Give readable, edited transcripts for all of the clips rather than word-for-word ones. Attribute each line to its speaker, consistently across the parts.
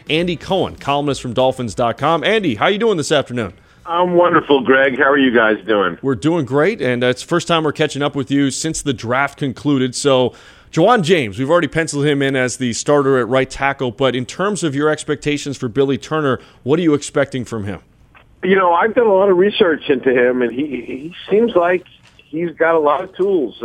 Speaker 1: Andy Cohen, columnist from Dolphins.com. Andy, how you doing this afternoon?
Speaker 2: I'm wonderful, Greg. How are you guys doing?
Speaker 1: We're doing great, and it's the first time we're catching up with you since the draft concluded. So, Ja'Wuan James, we've already penciled him in as the starter at right tackle, but in terms of your expectations for Billy Turner, what are you expecting from him?
Speaker 2: You know, I've done a lot of research into him, and he seems like he's got a lot of tools.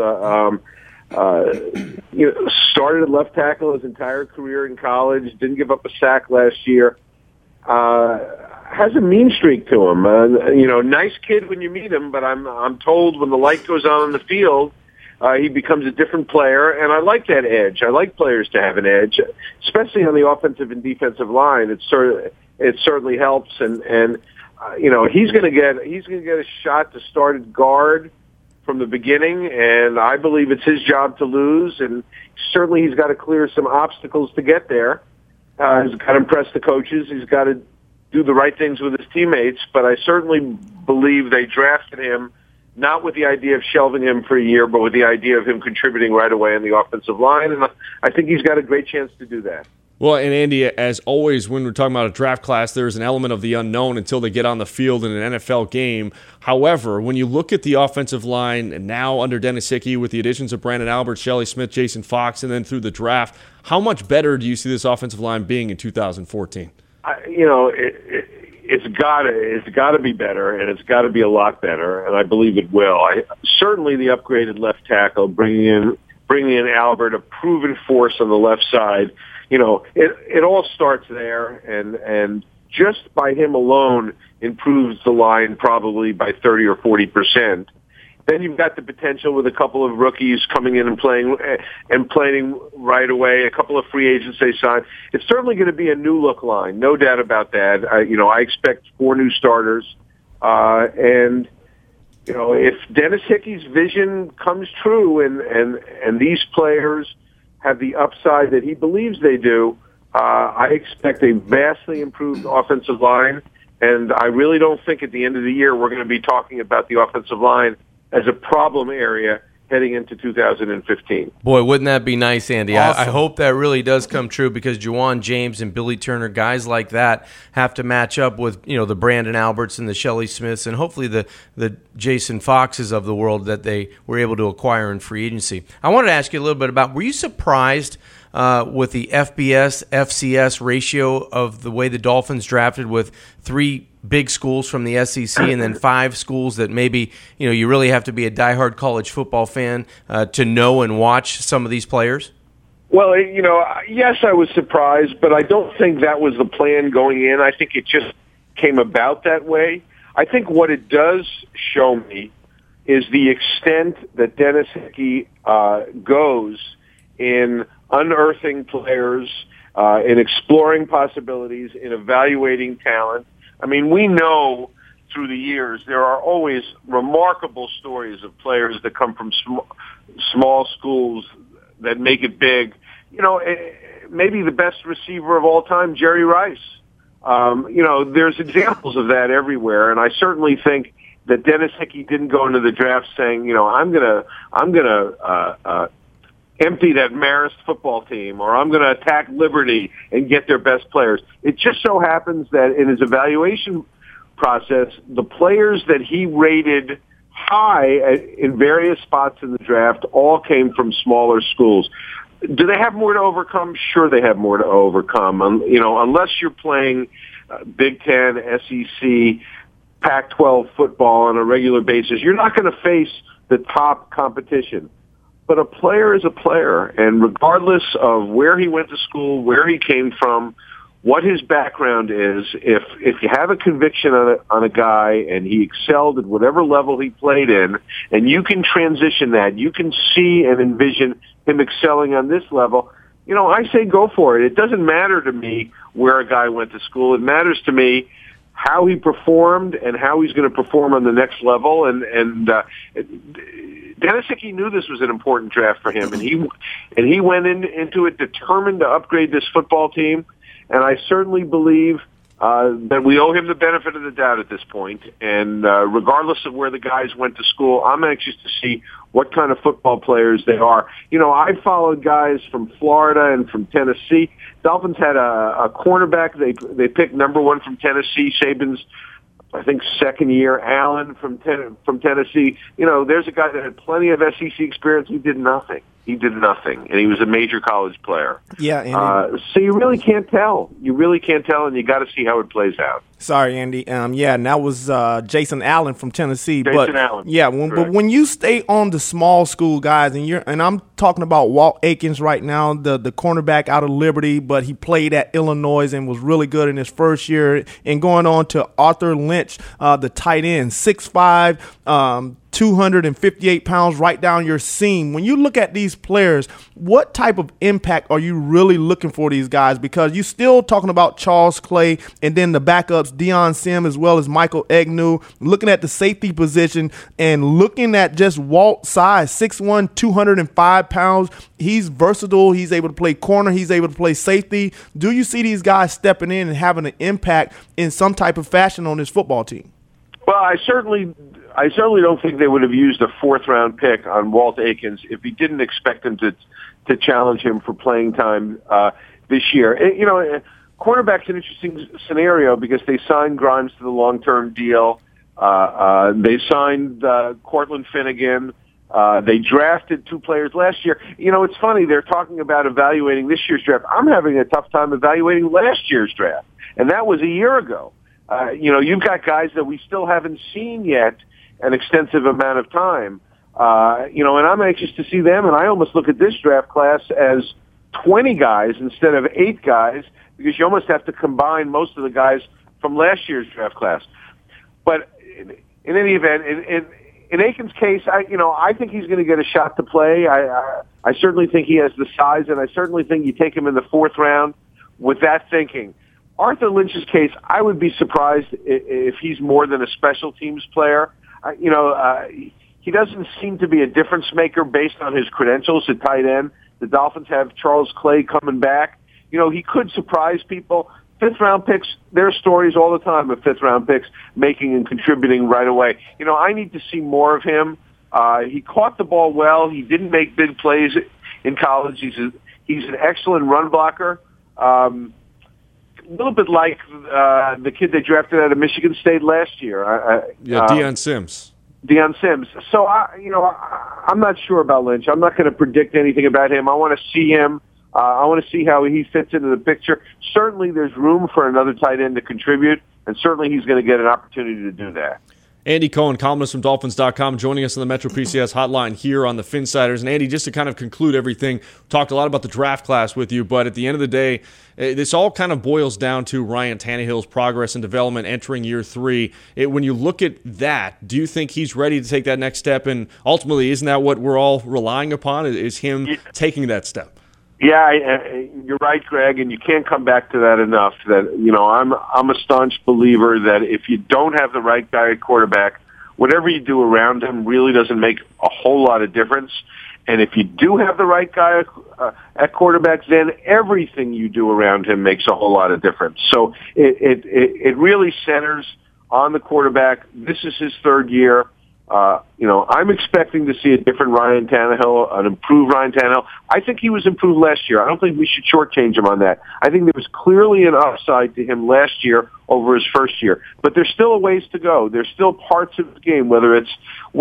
Speaker 2: Started at left tackle his entire career in college, didn't give up a sack last year. Has a mean streak to him. Nice kid when you meet him, but I'm told when the light goes on the field, he becomes a different player, and I like that edge. I like players to have an edge, especially on the offensive and defensive line. It certainly helps, and he's going to get a shot to start at guard from the beginning, and I believe it's his job to lose, and certainly he's got to clear some obstacles to get there. He's got to impress the coaches. He's got to do the right things with his teammates, but I certainly believe they drafted him not with the idea of shelving him for a year, but with the idea of him contributing right away on the offensive line, and I think he's got a great chance to do that.
Speaker 1: Well, and Andy, as always, when we're talking about a draft class, there's an element of the unknown until they get on the field in an NFL game. However, when you look at the offensive line, and now under Dennis Hickey with the additions of Brandon Albert, Shelley Smith, Jason Fox, and then through the draft, how much better do you see this offensive line being in 2014?
Speaker 2: It's got to be better, and it's got to be a lot better, and I believe it will. Certainly the upgraded left tackle, bringing in Albert, a proven force on the left side. It all starts there, and just by him alone improves the line probably by 30 or 40%. Then you've got the potential with a couple of rookies coming in and playing right away, a couple of free agents they signed. It's certainly going to be a new look line, no doubt about that. I expect 4 new starters, and if Dennis Hickey's vision comes true and these players have the upside that he believes they do, I expect a vastly improved offensive line, and I really don't think at the end of the year we're going to be talking about the offensive line as a problem area heading into 2015.
Speaker 3: Boy, wouldn't that be nice, Andy?
Speaker 1: Awesome.
Speaker 3: I hope that really does come true, because Ja'Wuan James and Billy Turner, guys like that, have to match up with the Brandon Alberts and the Shelley Smiths and hopefully the Jason Foxes of the world that they were able to acquire in free agency. I wanted to ask you a little bit about, were you surprised with the FBS-FCS ratio of the way the Dolphins drafted, with 3 big schools from the SEC and then 5 schools that maybe you really have to be a diehard college football fan to know and watch some of these players?
Speaker 2: Well, yes, I was surprised, but I don't think that was the plan going in. I think it just came about that way. I think what it does show me is the extent that Dennis Hickey goes in unearthing players, in exploring possibilities, in evaluating talent. I mean, we know through the years there are always remarkable stories of players that come from small schools that make it big. Maybe the best receiver of all time, Jerry Rice. There's examples of that everywhere, and I certainly think that Dennis Hickey didn't go into the draft saying, I'm gonna empty that Marist football team, or I'm going to attack Liberty and get their best players. It just so happens that in his evaluation process, the players that he rated high in various spots in the draft all came from smaller schools. Do they have more to overcome? Sure, they have more to overcome. Unless you're playing Big Ten, SEC, Pac-12 football on a regular basis, you're not going to face the top competition. But a player is a player, and regardless of where he went to school, where he came from, what his background is, if you have a conviction on a guy and he excelled at whatever level he played in, and you can transition that, you can see and envision him excelling on this level, I say go for it. It doesn't matter to me where a guy went to school. It matters to me how he performed and how he's going to perform on the next level. And Dennis Hickey knew this was an important draft for him, and he went into it determined to upgrade this football team. And I certainly believe that we owe him the benefit of the doubt at this point. And regardless of where the guys went to school, I'm anxious to see what kind of football players they are. You know, I followed guys from Florida and from Tennessee. Dolphins had a cornerback. They picked number 1 from Tennessee, Saban's, I think, second year. Allen from Tennessee. You know, there's a guy that had plenty of SEC experience. He did nothing. And he was a major college player.
Speaker 4: Yeah, Andy.
Speaker 2: So you really can't tell. And you got to see how it plays out.
Speaker 4: Sorry, Andy. Yeah, and that was Jason Allen from Tennessee.
Speaker 2: Allen.
Speaker 4: Yeah, but when you stay on the small school guys, and I'm talking about Walt Aikens right now, the cornerback out of Liberty, but he played at Illinois and was really good in his first year. And going on to Arthur Lynch, the tight end, 6'5", 258 pounds, right down your seam. When you look at these players, what type of impact are you really looking for these guys? Because you're still talking about Charles Clay and then the backups, Deion Sims as well as Michael Egnew, looking at the safety position and looking at just Walt's size, 6'1", 205 pounds. He's versatile. He's able to play corner. He's able to play safety. Do you see these guys stepping in and having an impact in some type of fashion on this football team?
Speaker 2: Well, I certainly don't think they would have used a 4th-round pick on Walt Aikens if he didn't expect him to challenge him for playing time this year. You know, cornerback's an interesting scenario because they signed Grimes to the long-term deal. They signed Cortland Finnegan. They drafted 2 players last year. You know, it's funny. They're talking about evaluating this year's draft. I'm having a tough time evaluating last year's draft, and that was a year ago. You know, you've got guys that we still haven't seen yet an extensive amount of time. You know, and I'm anxious to see them, and I almost look at this draft class as 20 guys instead of 8 guys because you almost have to combine most of the guys from last year's draft class. But in any event, in Aikens' case, I think he's going to get a shot to play. I certainly think he has the size, and I certainly think you take him in the 4th round with that thinking. Arthur Lynch's case, I would be surprised if he's more than a special teams player. He doesn't seem to be a difference maker based on his credentials at tight end. The Dolphins have Charles Clay coming back. You know, he could surprise people. 5th-round picks, there are stories all the time of 5th-round picks making and contributing right away. You know, I need to see more of him. He caught the ball well. He didn't make big plays in college. He's an excellent run blocker. A little bit like the kid they drafted out of Michigan State last year.
Speaker 1: Deion Sims.
Speaker 2: Deion Sims. So, I'm not sure about Lynch. I'm not going to predict anything about him. I want to see him. I want to see how he fits into the picture. Certainly there's room for another tight end to contribute, and certainly he's going to get an opportunity to do that.
Speaker 1: Andy Cohen, columnist from Dolphins.com, joining us on the Metro PCS hotline here on the Finsiders. And Andy, just to kind of conclude everything, we talked a lot about the draft class with you, but at the end of the day, this all kind of boils down to Ryan Tannehill's progress and development entering year 3. When you look at that, do you think he's ready to take that next step? And ultimately, isn't that what we're all relying upon, is him taking that step?
Speaker 2: Yeah, you're right, Greg, and you can't come back to that enough. That, you know, I'm a staunch believer that if you don't have the right guy at quarterback, whatever you do around him really doesn't make a whole lot of difference. And if you do have the right guy at quarterback, then everything you do around him makes a whole lot of difference. So it really centers on the quarterback. This is his 3rd year. I'm expecting to see a different Ryan Tannehill, an improved Ryan Tannehill. I think he was improved last year. I don't think we should shortchange him on that. I think there was clearly an upside to him last year over his first year, but there's still a ways to go. There's still parts of the game, whether it's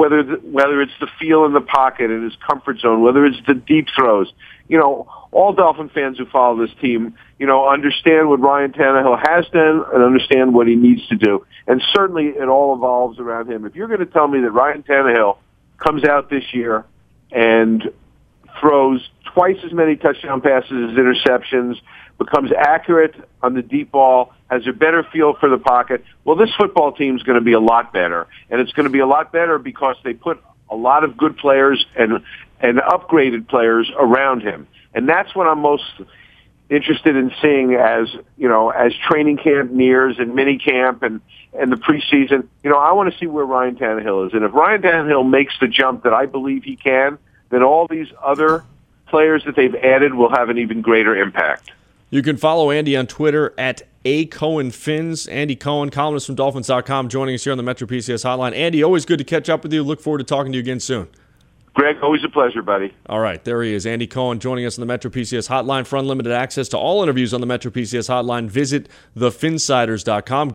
Speaker 2: the feel in the pocket and his comfort zone, whether it's the deep throws. You know, all Dolphin fans who follow this team, you know, understand what Ryan Tannehill has done and understand what he needs to do. And certainly it all evolves around him. If you're going to tell me that Ryan Tannehill comes out this year and throws twice as many touchdown passes as interceptions, becomes accurate on the deep ball, has a better feel for the pocket, well, this football team is going to be a lot better. And it's going to be a lot better because they put a lot of good players and upgraded players around him. And that's what I'm most interested in seeing as training camp nears and mini camp and the preseason. You know, I want to see where Ryan Tannehill is. And if Ryan Tannehill makes the jump that I believe he can, then all these other players that they've added will have an even greater impact.
Speaker 1: You can follow Andy on Twitter at @ACohenFins. Andy Cohen, columnist from Dolphins.com, joining us here on the Metro PCS Hotline. Andy, always good to catch up with you. Look forward to talking to you again soon.
Speaker 2: Greg, always a pleasure, buddy.
Speaker 1: All right, there he is, Andy Cohen, joining us on the Metro PCS Hotline. For unlimited access to all interviews on the Metro PCS Hotline, visit thefinsiders.com.